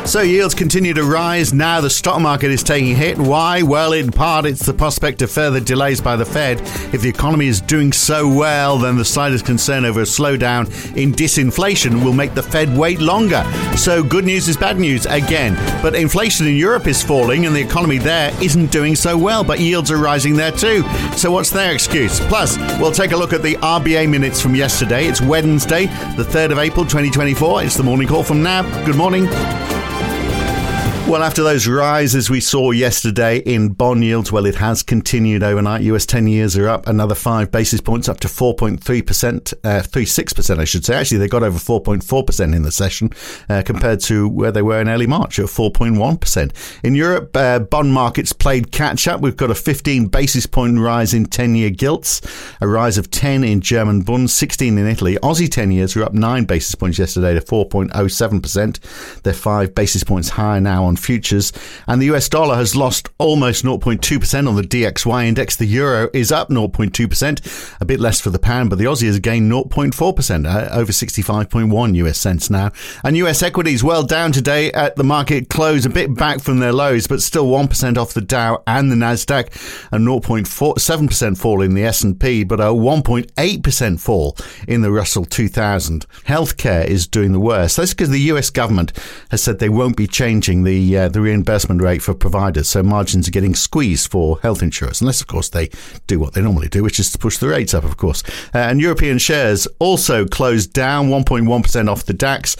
So yields continue to rise. Now the stock market is taking a hit. Why? Well, in part, it's the prospect of further delays by the Fed. If the economy is doing so well, then the slightest concern over a slowdown in disinflation will make the Fed wait longer. So good news is bad news again. But inflation in Europe is falling and the economy there isn't doing so well, but yields are rising there too. So what's their excuse? Plus, we'll take a look at the RBA minutes from yesterday. It's Wednesday, the 3rd of April, 2024. It's the morning call from NAB. Good morning. Well, after those rises we saw yesterday in bond yields, well, it has continued overnight. US 10 years are up another 5 basis points, up to 4.3%, 3.6%, I should say. Actually, they got over 4.4% in the session compared to where they were in early March at 4.1%. In Europe, bond markets played catch up. We've got a 15 basis point rise in 10-year gilts, a rise of 10 in German bunds, 16 in Italy. Aussie 10 years are up 9 basis points yesterday to 4.07%. They're 5 basis points higher now on futures, and the US dollar has lost almost 0.2% on the DXY index. The euro is up 0.2%, a bit less for the pound, but the Aussie has gained 0.4%, over 65.1 US cents now. And US equities, well, down today at the market close, a bit back from their lows, but still 1% off the Dow and the Nasdaq, a 0.7% fall in the S&P, but a 1.8% fall in the Russell 2000. Healthcare is doing the worst. That's because the US government has said they won't be changing the reimbursement rate for providers, so margins are getting squeezed for health insurers, unless, of course, they do what they normally do, which is to push the rates up, of course. And European shares also closed down 1.1% off the DAX,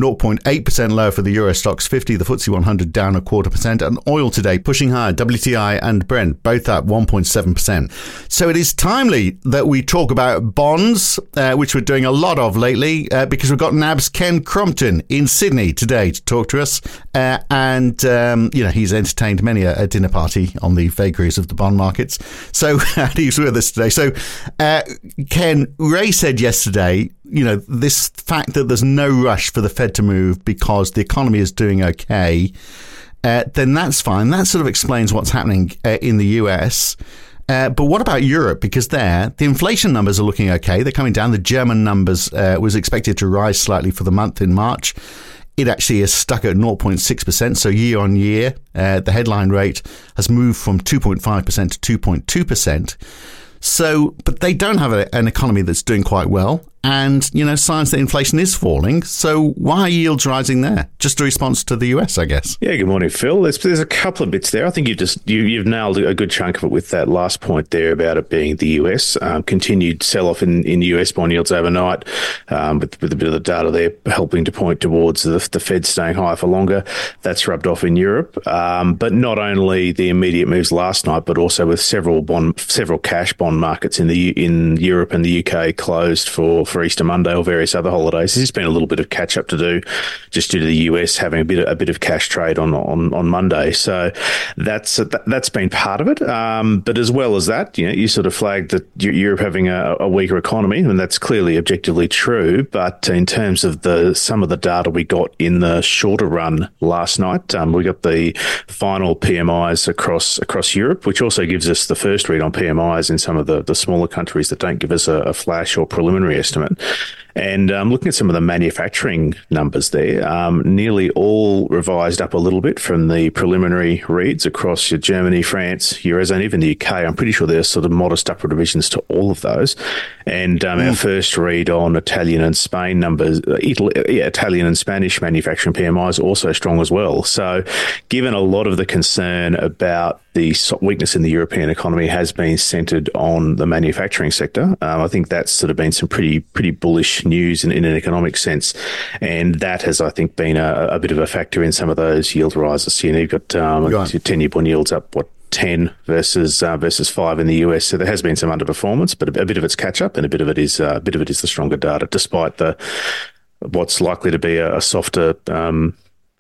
0.8% lower for the Euro Stoxx 50, the FTSE 100 down 0.25%, and oil today pushing higher, WTI and Brent both up 1.7%. So it is timely that we talk about bonds, which we're doing a lot of lately, because we've got NAB's Ken Crompton in Sydney today to talk to us. And he's entertained many a dinner party on the vagaries of the bond markets. So he's with us today. So, Ken, Ray said yesterday, this fact that there's no rush for the Fed to move because the economy is doing okay, then that's fine. That sort of explains what's happening in the US. But what about Europe? Because there, the inflation numbers are looking okay. They're coming down. The German numbers was expected to rise slightly for the month in March. It actually is stuck at 0.6%. So year on year, the headline rate has moved from 2.5% to 2.2%. So, but they don't have an economy that's doing quite well. And, signs that inflation is falling. So why are yields rising there? Just a response to the US, I guess. Yeah, good morning, Phil. There's a couple of bits there. I think you've nailed a good chunk of it with that last point there about it being the US. Continued sell-off in US bond yields overnight, with a bit of the data there helping to point towards the Fed staying higher for longer. That's rubbed off in Europe. But not only the immediate moves last night, but also with several cash bond markets in Europe and the UK closed for Easter Monday or various other holidays. There's been a little bit of catch up to do just due to the US having a bit of cash trade on Monday. So that's been part of it. But as well as that, you sort of flagged that Europe having a weaker economy, and that's clearly objectively true. But in terms of some of the data we got in the shorter run last night, we got the final PMIs across Europe, which also gives us the first read on PMIs in some of the smaller countries that don't give us a flash or preliminary estimate. And looking at some of the manufacturing numbers there, nearly all revised up a little bit from the preliminary reads across Germany, France, Eurozone, even the UK. I'm pretty sure there's sort of modest upward revisions to all of those. And our first read on Italian and Spain numbers, Italian and Spanish manufacturing PMIs also strong as well. So given a lot of the concern about the weakness in the European economy has been centred on the manufacturing sector, I think that's sort of been some pretty bullish news in an economic sense, and that has, I think, been a bit of a factor in some of those yield rises. You've got 10-year bond yields up 10 versus 5 in the US. So there has been some underperformance, but a bit of it's catch up, and a bit of it is the stronger data, despite what's likely to be a softer Eurozone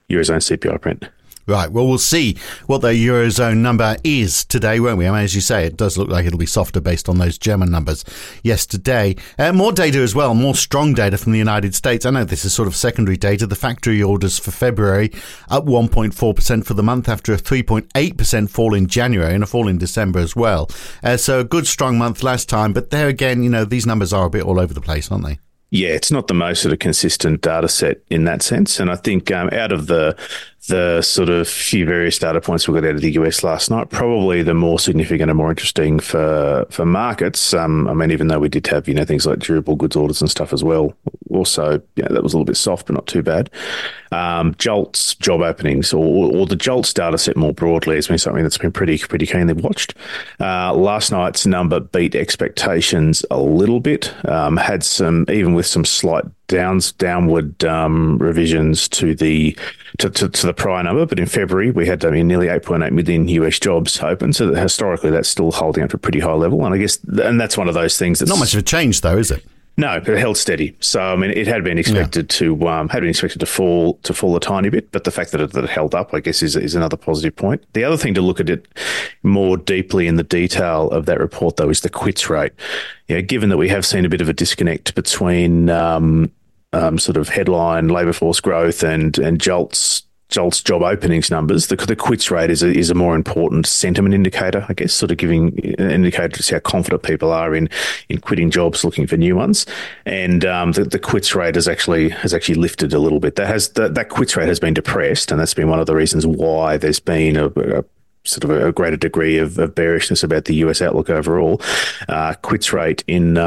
CPI print. Right. Well, we'll see what the Eurozone number is today, won't we? I mean, as you say, it does look like it'll be softer based on those German numbers yesterday. More data as well, more strong data from the United States. I know this is sort of secondary data. The factory orders for February up 1.4% for the month after a 3.8% fall in January and a fall in December as well. So a good strong month last time. But there again, these numbers are a bit all over the place, aren't they? Yeah, it's not the most sort of consistent data set in that sense. And I think out of the sort of few various data points we got out of the US last night, probably the more significant and more interesting for markets. I mean, even though we did have, things like durable goods orders and stuff as well. Also, that was a little bit soft, but not too bad. JOLTS job openings or the JOLTS data set more broadly has been something that's been pretty keenly watched. Last night's number beat expectations a little bit, had some, even with some slight downward revisions to the prior number, but in February we had nearly 8.8 million US jobs open, so that historically that's still holding up to a pretty high level. And I guess, and that's one of those things that's not much of a change, though, is it? No, it held steady. So I mean, it had been expected to fall a tiny bit, but the fact that it held up, I guess, is another positive point. The other thing to look at it more deeply in the detail of that report, though, is the quits rate. Given that we have seen a bit of a disconnect between sort of headline labour force growth and JOLTS job openings numbers, the quits rate is a more important sentiment indicator, I guess, sort of giving an indicator to see how confident people are in quitting jobs, looking for new ones. And the quits rate has actually lifted a little bit. That quits rate has been depressed, and that's been one of the reasons why there's been a sort of a greater degree of bearishness about the US outlook overall. Quits rate in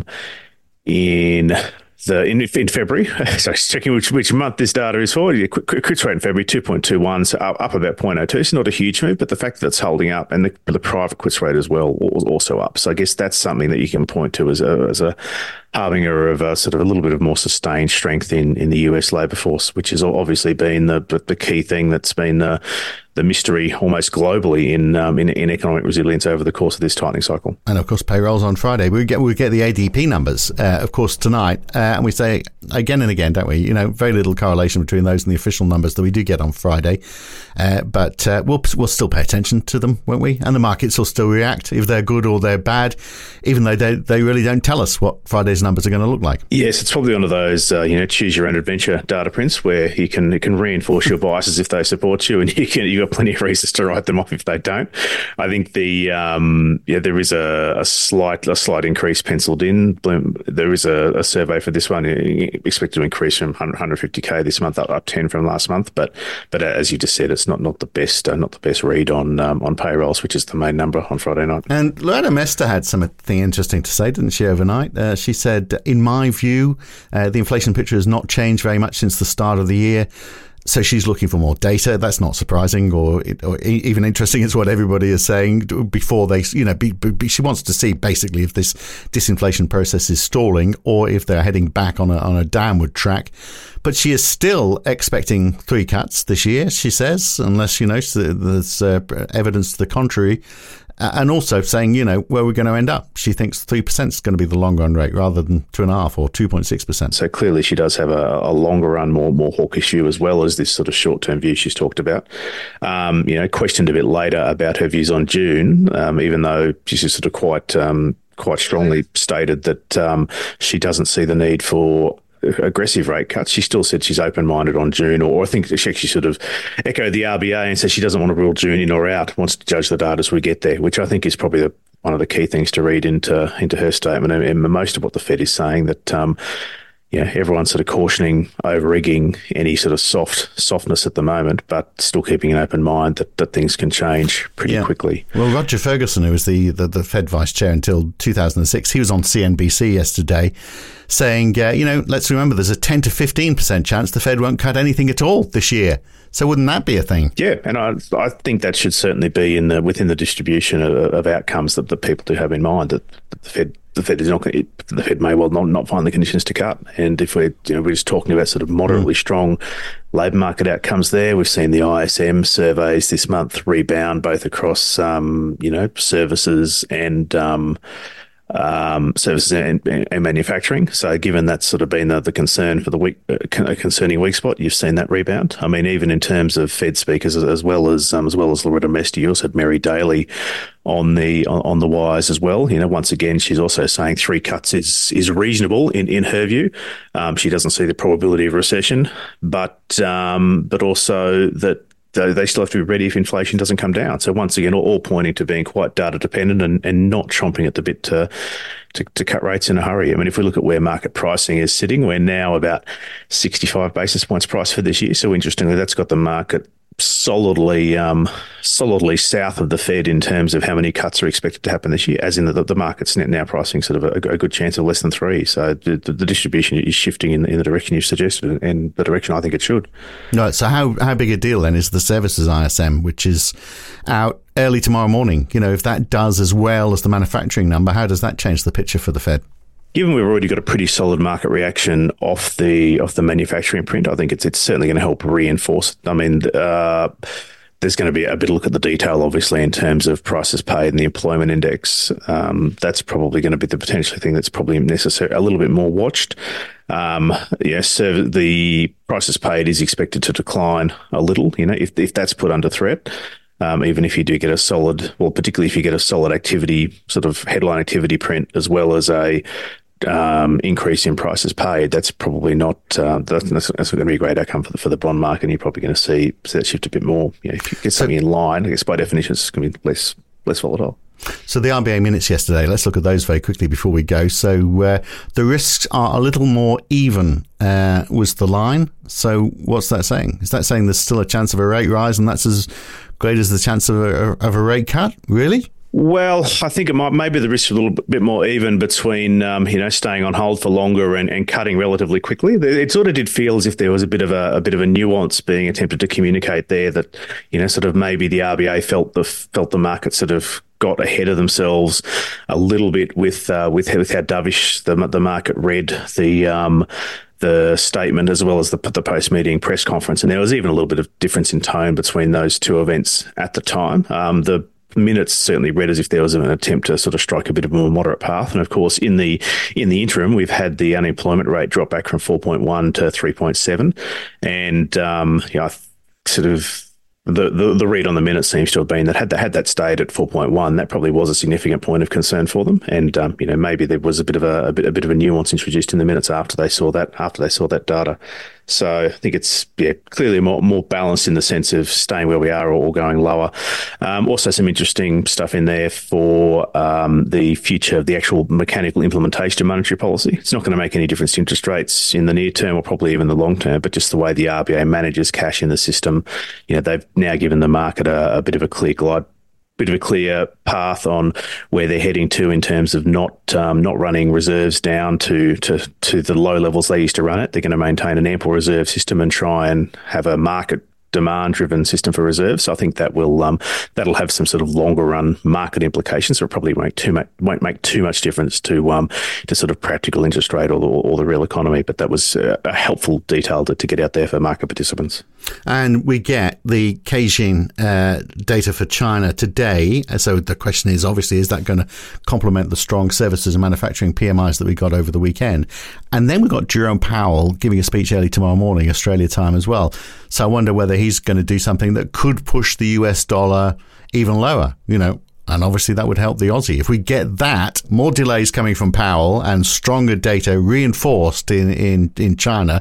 February, so checking which month this data is for, quits rate in February 2.21, so up about 0.02. It's not a huge move, but the fact that it's holding up, and the private quits rate as well was also up. So I guess that's something that you can point to as a harbinger of a sort of a little bit of more sustained strength in the US labour force, which has obviously been the key thing that's been the mystery almost globally in economic resilience over the course of this tightening cycle. And of course, payrolls on Friday. We get the ADP numbers, of course, tonight, and we say again and again, don't we? Very little correlation between those and the official numbers that we do get on Friday, but we'll still pay attention to them, won't we? And the markets will still react if they're good or they're bad, even though they really don't tell us what Friday's numbers are going to look like. Yes, it's probably one of those choose your own adventure data prints where you can reinforce your biases if they support you, and you've got plenty of reasons to write them off if they don't. I think there is a slight increase penciled in. There is a survey for this one expected to increase from 150k this month up 10 from last month, but as you just said, it's not the best read on payrolls, which is the main number on Friday night. And Loretta Mester had something interesting to say, didn't she, overnight? She said, in my view, the inflation picture has not changed very much since the start of the year. So she's looking for more data. That's not surprising or even interesting. It's what everybody is saying before they, she wants to see basically if this disinflation process is stalling or if they're heading back on a downward track. But she is still expecting 3 cuts this year, she says, unless, there's evidence to the contrary. And also saying, where we're going to end up. She thinks 3% is going to be the long run rate rather than 2.5% or 2.6%. So clearly she does have a longer run, more hawkish view, as well as this sort of short-term view she's talked about. Questioned a bit later about her views on June, even though she's just sort of quite strongly stated that she doesn't see the need for aggressive rate cuts. She still said she's open-minded on June, or I think she actually sort of echoed the RBA and said she doesn't want to rule June in or out, wants to judge the data as we get there, which I think is probably one of the key things to read into her statement. And most of what the Fed is saying, that everyone's sort of cautioning over-egging any sort of softness at the moment, but still keeping an open mind that things can change pretty quickly. Well, Roger Ferguson, who was the Fed vice chair until 2006, he was on CNBC yesterday saying, let's remember there's a 10 to 15% chance the Fed won't cut anything at all this year. So wouldn't that be a thing? Yeah, and I think that should certainly be within the distribution of outcomes that people do have in mind, that the Fed is not going to, the Fed may well not find the conditions to cut. And if we're just talking about sort of moderately strong labour market outcomes there, we've seen the ISM surveys this month rebound both across services and manufacturing. So given that's sort of been the concern for the concerning weak spot, you've seen that rebound. I mean, even in terms of Fed speakers, as well as Loretta Mester, you also had Mary Daly on the wires as well. Once again, she's also saying 3 cuts is reasonable in her view. She doesn't see the probability of recession, but also that they still have to be ready if inflation doesn't come down. So once again, all pointing to being quite data dependent and not chomping at the bit to cut rates in a hurry. I mean, if we look at where market pricing is sitting, we're now about 65 basis points price for this year. So interestingly, that's got the market solidly south of the Fed in terms of how many cuts are expected to happen this year, as in the market's now pricing sort of a good chance of less than 3. So the distribution is shifting in the direction you've suggested and the direction I think it should. Right. So how big a deal then is the services ISM, which is out early tomorrow morning? You know, if that does as well as the manufacturing number, how does that change the picture for the Fed? Given we've already got a pretty solid market reaction off the manufacturing print, I think it's certainly going to help reinforce it. I mean, there's going to be a bit of look at the detail, obviously, in terms of prices paid and the employment index. That's probably going to be the potential thing that's probably necessary, a little bit more watched. So the prices paid is expected to decline a little, you know, if that's put under threat. Even if you do get a solid, well, particularly if you get a solid activity, sort of headline activity print, as well as a increase in prices paid, that's probably not that's going to be a great outcome for the bond market. And you're probably going to see that shift a bit more. You know, if you get something in line, I guess by definition it's going to be less volatile. So the RBA minutes yesterday, let's look at those very quickly before we go. So the risks are a little more even, was the line. So what's that saying? Is that saying there's still a chance of a rate rise and that's as great as the chance of a rate cut? Really? Well, I think it might, maybe the risk is a little bit more even between, staying on hold for longer and cutting relatively quickly. It sort of did feel as if there was a bit of a nuance being attempted to communicate there that, you know, sort of maybe the RBA felt the market sort of got ahead of themselves a little bit with how dovish the market read the statement as well as the post-meeting press conference. And there was even a little bit of difference in tone between those two events at the time. The minutes certainly read as if there was an attempt to sort of strike a bit of a more moderate path. And of course, in the interim, we've had the unemployment rate drop back from 4.1 to 3.7. And, I sort of, the read on the minute seems to have been that had that stayed at 4.1, that probably was a significant point of concern for them. And maybe there was a bit of a nuance introduced in the minutes after they saw that data. So I think it's clearly more balanced in the sense of staying where we are or going lower. Also, some interesting stuff in there for the future of the actual mechanical implementation of monetary policy. It's not going to make any difference to interest rates in the near term or probably even the long term, but just the way the RBA manages cash in the system. You know, they've now given the market a bit of a clear path on where they're heading to in terms of not running reserves down to the low levels they used to run at. They're going to maintain an ample reserve system and try and have a market demand-driven system for reserves. So I think that that'll have some sort of longer-run market implications. So it probably won't make too much difference to sort of practical interest rate or the real economy. But that was a helpful detail to get out there for market participants. And we get the Caixin data for China today. So the question is, obviously, is that going to complement the strong services and manufacturing PMIs that we got over the weekend? And then we've got Jerome Powell giving a speech early tomorrow morning, Australia time as well. So I wonder whether he's going to do something that could push the US dollar even lower, you know, and obviously that would help the Aussie. If we get that, more delays coming from Powell and stronger data reinforced in China,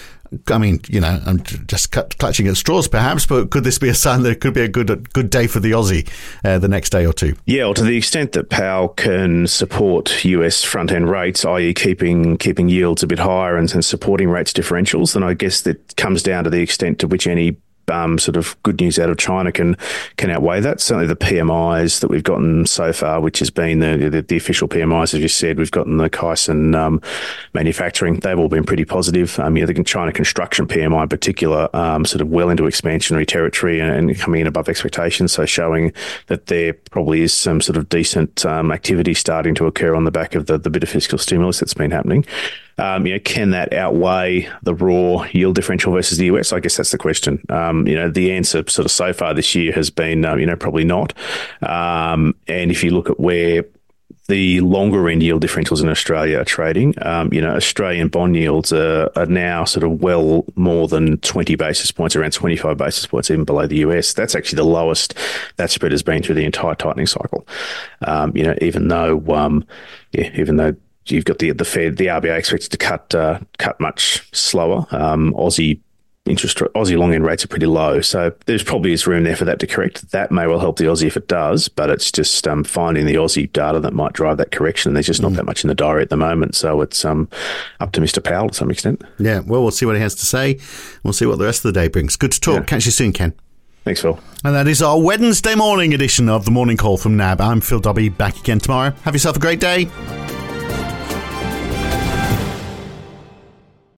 I mean, you know, I'm just clutching at straws perhaps, but could this be a sign that it could be a good day for the Aussie the next day or two? Yeah, well, to the extent that Powell can support US front-end rates, i.e. keeping yields a bit higher and supporting rates differentials, then I guess that comes down to the extent to which any sort of good news out of China can outweigh that. Certainly the PMIs that we've gotten so far, which has been the official PMIs, as you said, we've gotten the Caixin manufacturing, they've all been pretty positive. The China construction PMI in particular, sort of well into expansionary territory and coming in above expectations, so showing that there probably is some sort of decent activity starting to occur on the back of the bit of fiscal stimulus that's been happening. Can that outweigh the raw yield differential versus the US? I guess that's the question. The answer sort of so far this year has been, probably not. And if you look at where the longer end yield differentials in Australia are trading, Australian bond yields are now sort of well more than 20 basis points, around 25 basis points, even below the US. That's actually the lowest that spread has been through the entire tightening cycle. Even though you've got the Fed, the RBA expected to cut much slower. Aussie Aussie long end rates are pretty low. So there's probably is room there for that to correct. That may well help the Aussie if it does, but it's just finding the Aussie data that might drive that correction. There's just not that much in the diary at the moment. So it's up to Mr. Powell to some extent. Yeah, well, we'll see what he has to say. We'll see what the rest of the day brings. Good to talk. Yeah. Catch you soon, Ken. Thanks, Phil. And that is our Wednesday morning edition of The Morning Call from NAB. I'm Phil Dobbie, back again tomorrow. Have yourself a great day.